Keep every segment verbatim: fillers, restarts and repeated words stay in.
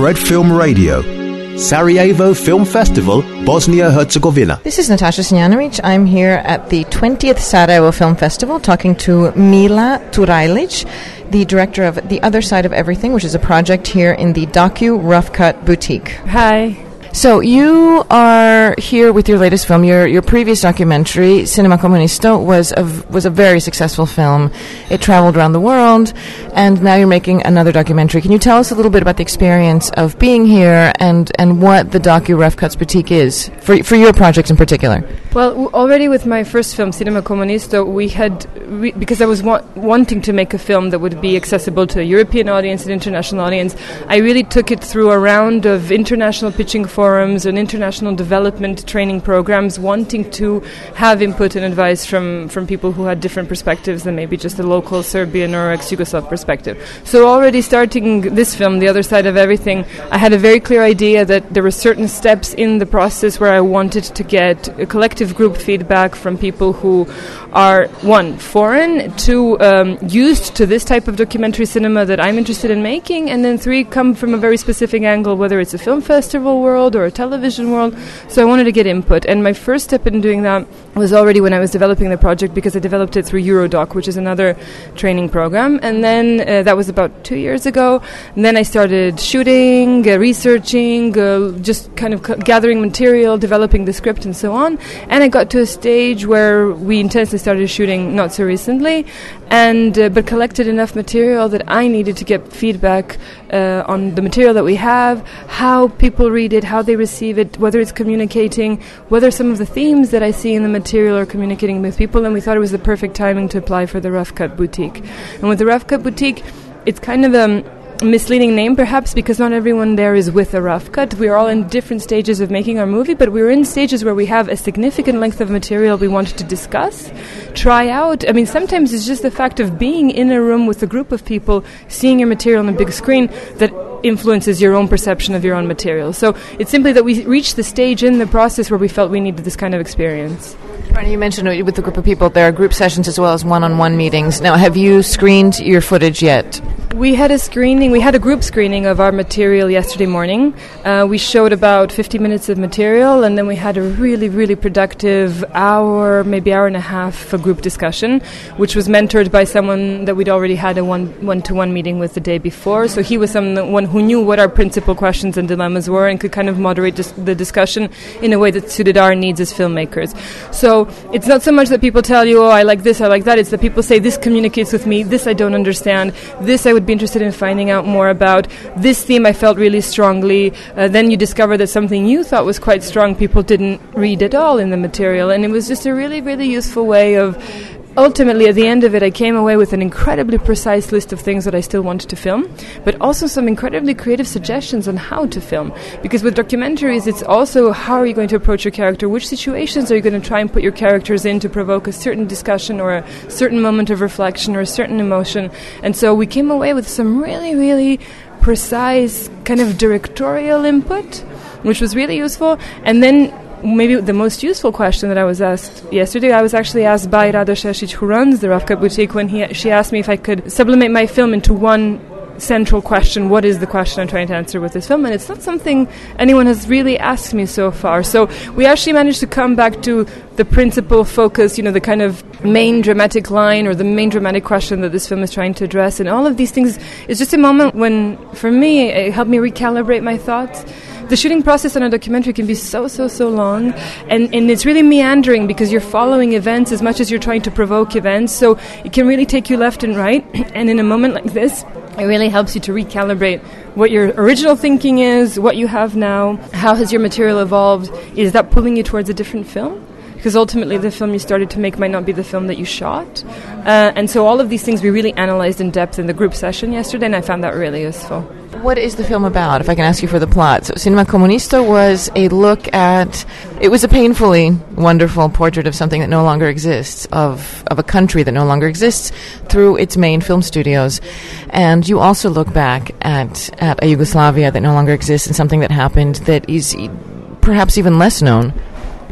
Red Film Radio. Sarajevo Film Festival, Bosnia-Herzegovina. This is Natasha Snjanovic. I'm here at the twentieth Sarajevo Film Festival talking to Mila Turajlic, the director of The Other Side of Everything, which is a project here in the Docu Rough Cut Boutique. Hi. So you are here with your latest film. Your your previous documentary, Cinema Comunisto, was a, was a very successful film. It traveled around the world, and now you're making another documentary. Can you tell us a little bit about the experience of being here and, and what the Docu Rough Cuts Boutique is, for for your project in particular? Well, w- already with my first film, Cinema Comunisto, we had, re- because I was wa- wanting to make a film that would be accessible to a European audience, an international audience, I really took it through a round of international pitching forums and international development training programs, wanting to have input and advice from, from people who had different perspectives than maybe just a local Serbian or ex-Yugoslav perspective. So already starting this film, The Other Side of Everything, I had a very clear idea that there were certain steps in the process where I wanted to get a collective group feedback from people who are, one, foreign, two, um, used to this type of documentary cinema that I'm interested in making, and then three, come from a very specific angle, whether it's a film festival world or a television world. So I wanted to get input, and my first step in doing that was already when I was developing the project, because I developed it through Eurodoc, which is another training program, and then uh, that was about two years ago, and then I started shooting, uh, researching, uh, just kind of c- gathering material, developing the script and so on, and I got to a stage where we intensely started shooting not so recently, and uh, but collected enough material that I needed to get feedback uh, on the material that we have, how people read it, how they receive it, whether it's communicating, whether some of the themes that I see in the material are communicating with people, and we thought it was the perfect timing to apply for the Rough Cut Boutique. And with the Rough Cut Boutique, it's kind of a misleading name perhaps, because not everyone there is with a rough cut. We're all in different stages of making our movie, but we're in stages where we have a significant length of material we wanted to discuss, try out. I mean, sometimes it's just the fact of being in a room with a group of people, seeing your material on a big screen, that influences your own perception of your own material. So it's simply that we reached the stage in the process where we felt we needed this kind of experience. Right, you mentioned with the group of people, there are group sessions as well as one-on-one meetings. Now, have you screened your footage yet? We had a screening, we had a group screening of our material yesterday morning. Uh, we showed about fifty minutes of material, and then we had a really, really productive hour, maybe hour and a half for group discussion, which was mentored by someone that we'd already had a one, one-to-one meeting with the day before. So he was someone who knew what our principal questions and dilemmas were and could kind of moderate dis- the discussion in a way that suited our needs as filmmakers. So it's not so much that people tell you, oh, I like this, I like that. It's that people say, this communicates with me, this I don't understand, this I would be interested in finding out more about, this theme I felt really strongly. Uh, then you discover that something you thought was quite strong, people didn't read at all in the material. And it was just a really, really useful way of... Ultimately, at the end of it, I came away with an incredibly precise list of things that I still wanted to film, but also some incredibly creative suggestions on how to film. Because with documentaries, it's also how are you going to approach your character, which situations are you going to try and put your characters in to provoke a certain discussion or a certain moment of reflection or a certain emotion. And so we came away with some really, really precise kind of directorial input, which was really useful. And then maybe the most useful question that I was asked yesterday, I was actually asked by Rada Šešić, who runs the Rough Cut Boutique, when he she asked me if I could sublimate my film into one central question. What is the question I'm trying to answer with this film? And it's not something anyone has really asked me so far. So we actually managed to come back to the principal focus, you know, the kind of main dramatic line or the main dramatic question that this film is trying to address. And all of these things is just a moment when, for me, it helped me recalibrate my thoughts. The shooting process on a documentary can be so, so, so long, and, and it's really meandering because you're following events as much as you're trying to provoke events, so it can really take you left and right, and in a moment like this, it really helps you to recalibrate what your original thinking is, what you have now, how has your material evolved, is that pulling you towards a different film? Because ultimately the film you started to make might not be the film that you shot. Uh, and so all of these things we really analyzed in depth in the group session yesterday, and I found that really useful. What is the film about, if I can ask you for the plot? So Cinema Comunisto was a look at, it was a painfully wonderful portrait of something that no longer exists, of, of a country that no longer exists through its main film studios. And you also look back at, at a Yugoslavia that no longer exists and something that happened that is perhaps even less known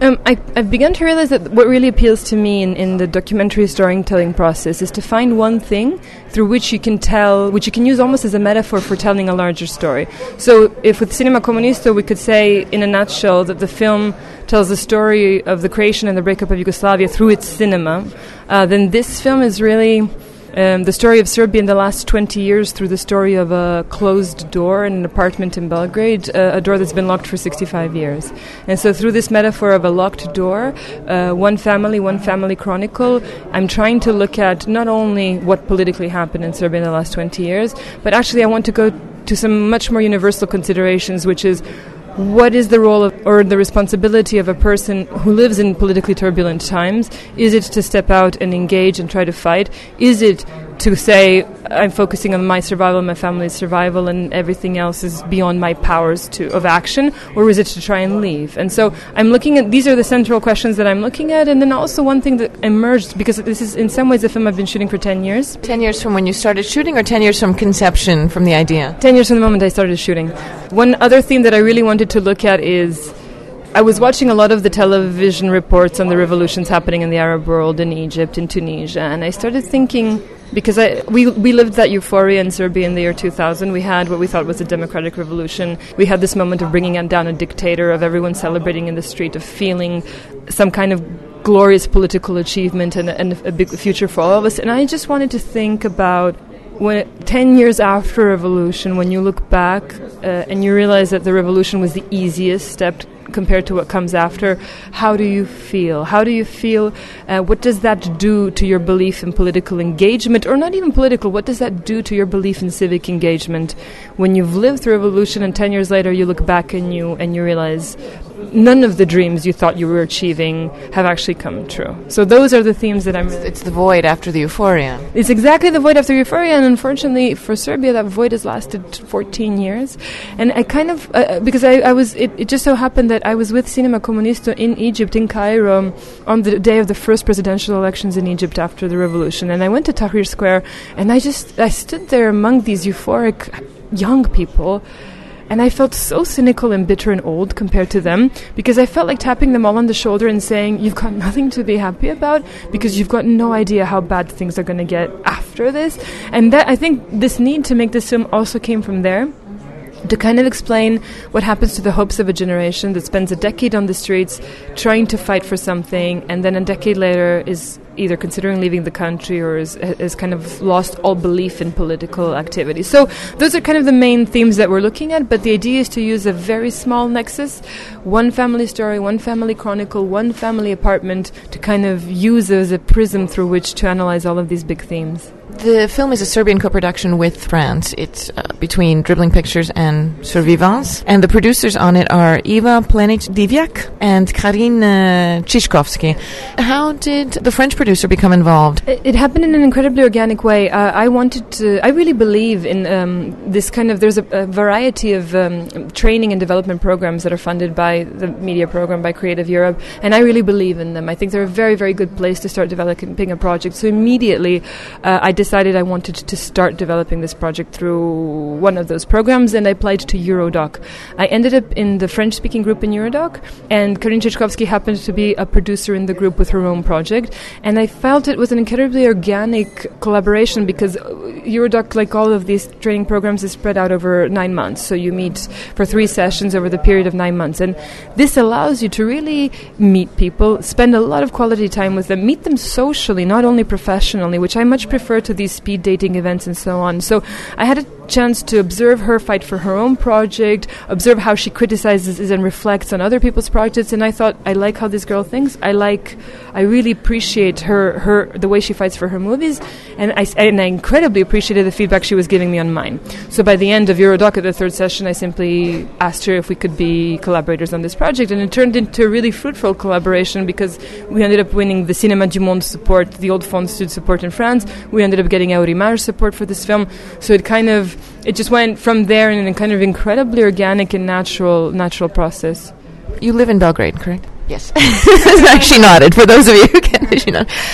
Um, I, I've begun to realize that what really appeals to me in, in the documentary storytelling process is to find one thing through which you can tell, which you can use almost as a metaphor for telling a larger story. So if with Cinema Comunista we could say in a nutshell that the film tells the story of the creation and the breakup of Yugoslavia through its cinema, uh, then this film is really Um, the story of Serbia in the last twenty years through the story of a closed door in an apartment in Belgrade, uh, a door that's been locked for sixty-five years. And so through this metaphor of a locked door, uh, one family, one family chronicle, I'm trying to look at not only what politically happened in Serbia in the last twenty years, but actually I want to go to some much more universal considerations, which is what is the role of, or the responsibility of a person who lives in politically turbulent times? Is it to step out and engage and try to fight? Is it to say, I'm focusing on my survival, my family's survival, and everything else is beyond my powers to of action? Or is it to try and leave? And so I'm looking at, these are the central questions that I'm looking at, and then also one thing that emerged, because this is in some ways a film I've been shooting for ten years. ten years from when you started shooting, or ten years from conception, from the idea? ten years from the moment I started shooting. One other theme that I really wanted to look at is, I was watching a lot of the television reports on the revolutions happening in the Arab world, in Egypt, in Tunisia, and I started thinking, because I, we we lived that euphoria in Serbia in the year two thousand. We had what we thought was a democratic revolution. We had this moment of bringing down a dictator, of everyone celebrating in the street, of feeling some kind of glorious political achievement and, and a big future for all of us. And I just wanted to think about when ten years after revolution, when you look back uh, and you realize that the revolution was the easiest step compared to what comes after, how do you feel? How do you feel? Uh, what does that do to your belief in political engagement, or not even political? What does that do to your belief in civic engagement when you've lived through revolution and ten years later you look back and you and you realize none of the dreams you thought you were achieving have actually come true? So those are the themes that I'm really... It's the void after the euphoria. It's exactly the void after euphoria, and unfortunately for Serbia, that void has lasted fourteen years. And I kind of, uh, because I, I was, it, it just so happened that I was with Cinema Comunista in Egypt, in Cairo, on the day of the first presidential elections in Egypt after the revolution. And I went to Tahrir Square, and I just, I stood there among these euphoric young people, and I felt so cynical and bitter and old compared to them, because I felt like tapping them all on the shoulder and saying, you've got nothing to be happy about, because you've got no idea how bad things are going to get after this. And that, I think this need to make this film also came from there, to kind of explain what happens to the hopes of a generation that spends a decade on the streets trying to fight for something, and then a decade later is either considering leaving the country or is, is kind of lost all belief in political activity. So those are kind of the main themes that we're looking at, but the idea is to use a very small nexus, one family story, one family chronicle, one family apartment, to kind of use as a prism through which to analyze all of these big themes. The film is a Serbian co-production with France. It's uh, between Dribbling Pictures and Survivance. And the producers on it are Iva Plenic-Divjak and Karin uh, Čishkovsky. How did the French producer become involved? It, it happened in an incredibly organic way. Uh, I wanted to, I really believe in um, this kind of, there's a, a variety of um, training and development programs that are funded by the media program, by Creative Europe, and I really believe in them. I think they're a very, very good place to start developing a project. So immediately uh, I decided I wanted to start developing this project through one of those programs, and I applied to Eurodoc. I ended up in the French-speaking group in Eurodoc, and Karin Čishkovsky happened to be a producer in the group with her own project, and I felt it was an incredibly organic collaboration, because Eurodoc, like all of these training programs, is spread out over nine months. So you meet for three sessions over the period of nine months, and this allows you to really meet people, spend a lot of quality time with them, meet them socially, not only professionally, which I much prefer to these speed dating events and so on. So I had a chance to observe her fight for her own project, observe how she criticizes and reflects on other people's projects, and I thought, I like how this girl thinks. I like, I really appreciate her, her the way she fights for her movies, and I, and I incredibly appreciated the feedback she was giving me on mine. So by the end of Eurodoc, at the third session, I simply asked her if we could be collaborators on this project, and it turned into a really fruitful collaboration, because we ended up winning the Cinéma du Monde support, the Old Fond Sud support in France. We ended up getting Eurimage support for this film. So it kind of, it just went from there in a kind of incredibly organic and natural natural process. You live in Belgrade, correct? Yes. She nodded, for those of you who can't, she nodded.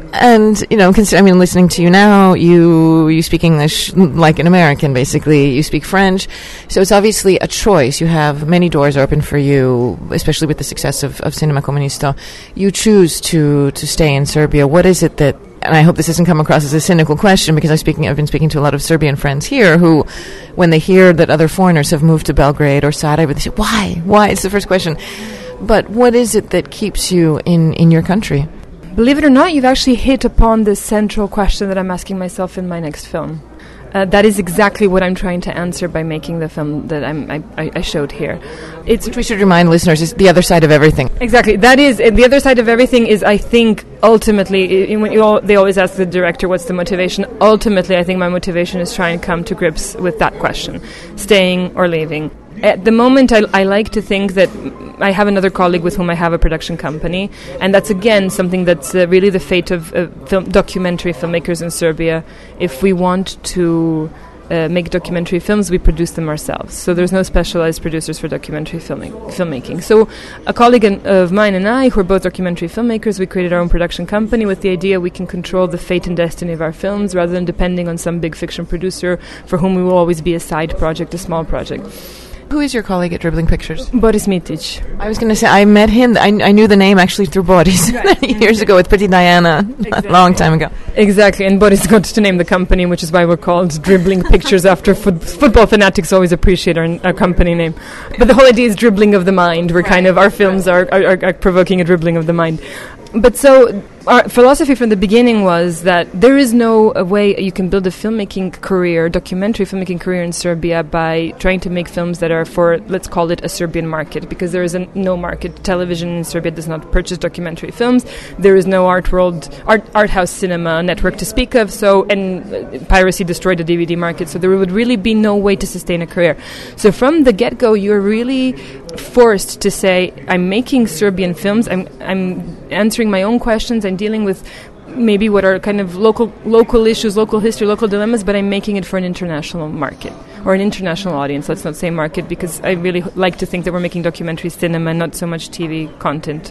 And, you know, consider, I mean, listening to you now, you you speak English like an American, basically. You speak French. So it's obviously a choice. You have many doors open for you, especially with the success of, of Cinema Comunisto. You choose to, to stay in Serbia. What is it that, and I hope this doesn't come across as a cynical question, because I'm speaking, I've been speaking to a lot of Serbian friends here who, when they hear that other foreigners have moved to Belgrade or Sarajevo, they say, why? Why? It's the first question. But what is it that keeps you in, in your country? Believe it or not, you've actually hit upon the central question that I'm asking myself in my next film. Uh, that is exactly what I'm trying to answer by making the film that I'm, I, I showed here. It's Which we should remind listeners is the other side of everything. Exactly. That is, the other side of everything is, I think, ultimately, in, when you all, they always ask the director what's the motivation. Ultimately, I think my motivation is trying to come to grips with that question, staying or leaving. At the moment, I, I like to think that I have another colleague with whom I have a production company, and that's again something that's uh, really the fate of uh, film, documentary filmmakers in Serbia. If we want to uh, make documentary films, we produce them ourselves. So there's no specialized producers for documentary filming, filmmaking. So a colleague in, of mine and I, who are both documentary filmmakers, we created our own production company with the idea we can control the fate and destiny of our films rather than depending on some big fiction producer for whom we will always be a side project, a small project. Who is your colleague at Dribbling Pictures? Boris Mitic. I was going to say, I met him, I, I knew the name actually through Boris right. years ago with Pretty Diana, exactly. a long time ago. Exactly, and Boris got to name the company, which is why we're called Dribbling Pictures after foot, football fanatics always appreciate our, our company name. But the whole idea is dribbling of the mind. We're right. kind of, our films are, are, are provoking a dribbling of the mind. But so our philosophy from the beginning was that there is no uh, way you can build a filmmaking career, documentary filmmaking career in Serbia by trying to make films that are for, let's call it, a Serbian market, because there is a no market. Television in Serbia does not purchase documentary films. There is no art world, art, art house cinema network to speak of. So, and uh, piracy destroyed the D V D market. So there would really be no way to sustain a career. So from the get-go, you're really forced to say, I'm making Serbian films. I'm, I'm answering my own questions. I'm dealing with maybe what are kind of local local issues, local history, local dilemmas, but I'm making it for an international market or an international audience. Let's not say market, because I really h- like to think that we're making documentary cinema, not so much T V content.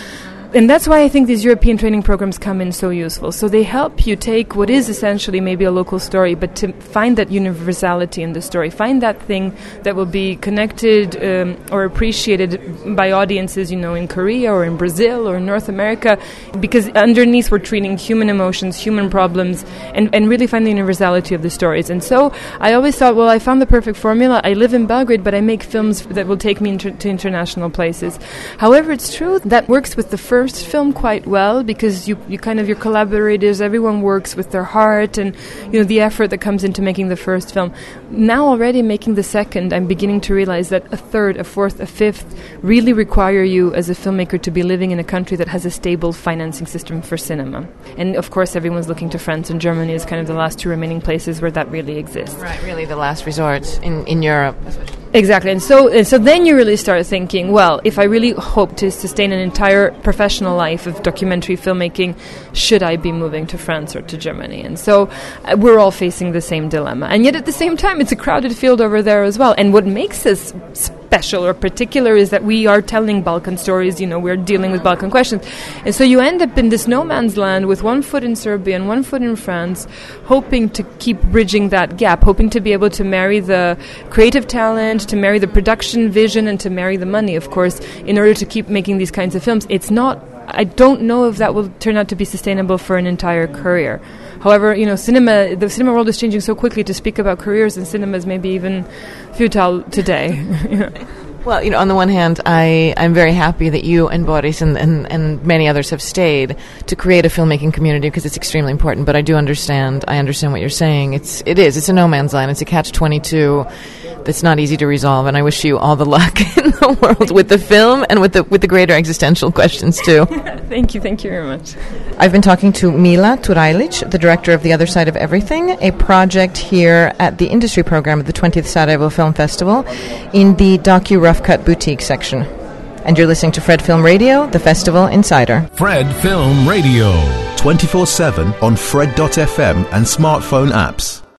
And that's why I think these European training programs come in so useful. So they help you take what is essentially maybe a local story, but to find that universality in the story, find that thing that will be connected um, or appreciated by audiences, you know, in Korea or in Brazil or in North America, because underneath we're treating human emotions, human problems, and, and really find the universality of the stories. And so I always thought, well, I found the perfect formula. I live in Belgrade, but I make films that will take me inter- to international places. However, it's true that works with the first First film quite well, because you, you kind of, your collaborators, everyone works with their heart and, you know, the effort that comes into making the first film. Now already making the second, I'm beginning to realize that a third, a fourth, a fifth really require you as a filmmaker to be living in a country that has a stable financing system for cinema. And of course everyone's looking to France and Germany as kind of the last two remaining places where that really exists. Right, really the last resort in, in Europe especially. Exactly, and so and so then you really start thinking, well, if I really hope to sustain an entire professional life of documentary filmmaking, should I be moving to France or to Germany? And so uh, we're all facing the same dilemma. And yet at the same time, it's a crowded field over there as well. And what makes us special or particular is that we are telling Balkan stories, you know, we're dealing with Balkan questions. And so you end up in this no man's land with one foot in Serbia and one foot in France, hoping to keep bridging that gap, hoping to be able to marry the creative talent, to marry the production vision, and to marry the money, of course, in order to keep making these kinds of films. It's not, I don't know if that will turn out to be sustainable for an entire career. However, you know, cinema, the cinema world is changing so quickly. To speak about careers in cinema is maybe even futile today. You know? Well, you know, on the one hand, I, I'm very happy that you and Boris and, and, and many others have stayed to create a filmmaking community, because it's extremely important. But I do understand, I understand what you're saying. It's, it is, it's a no man's land. It's a catch twenty-two that's not easy to resolve. And I wish you all the luck in the world with the film and with the, with the greater existential questions too. Thank you, thank you very much. I've been talking to Mila Turajlic, the director of The Other Side of Everything, a project here at the industry program of the twentieth Sarajevo Film Festival in the Docu Rough Cut Boutique section. And you're listening to Fred Film Radio, the Festival Insider. Fred Film Radio. twenty-four seven on Fred dot f m and smartphone apps.